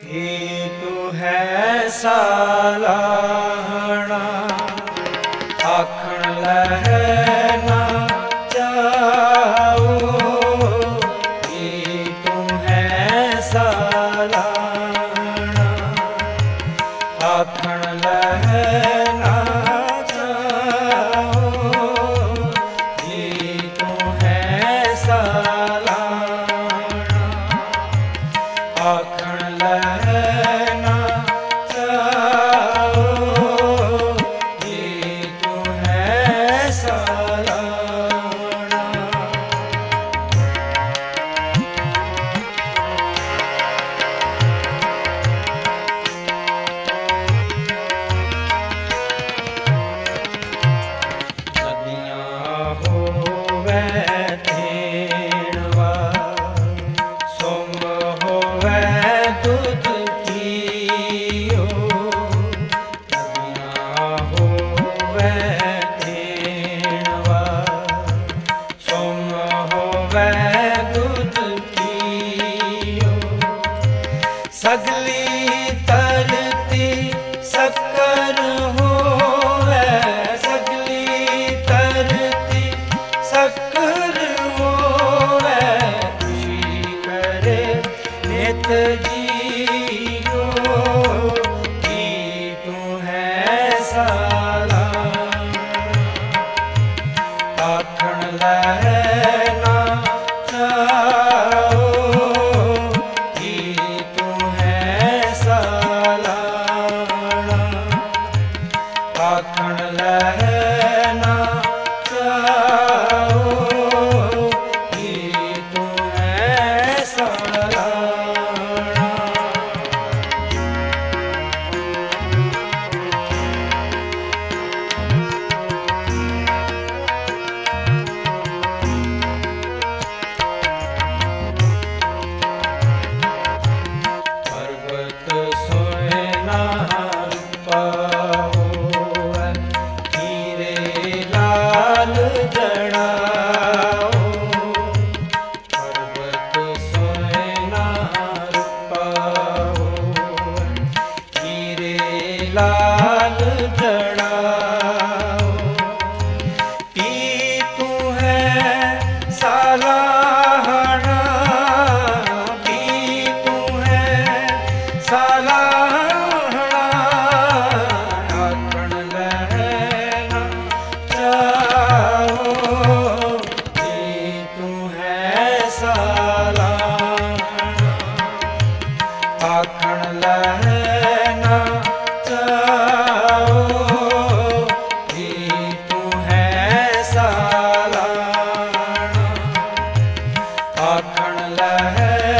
ही तू है सालाहना आखण लह ना जाओ। ही तू है सालाहना आखण लह ना जाओ। ही तू है सालाहना आखण लह ना जाओ। ही तू है सालाहना। नदियाँ होवै धेड़वा सोम होवै दूध कीओ। नदियाँ होवै धेड़वा सोम होवै दूध कीओ। सगली तरती शक्कर होवै सगली तरती शक्कर होवै। खुशी करे नित जियो। ही तू है सालाहना आखण लह ना जाओ। ही तू है सालाहना आखण लह ना जाओ। ही तू है सालाहना। पर्वत सोयना रूपा होवै हीरे लाल जड़ाओ। पर्वत सोयना रूपा होवै हीरे लाल जड़ाओ। पी तू है सालाहना पी तू है सालाहना आखण लह ना जाओ। ही तू है सालाहना आखण लह ना जाओ। ही तू है सालाहना आखण लह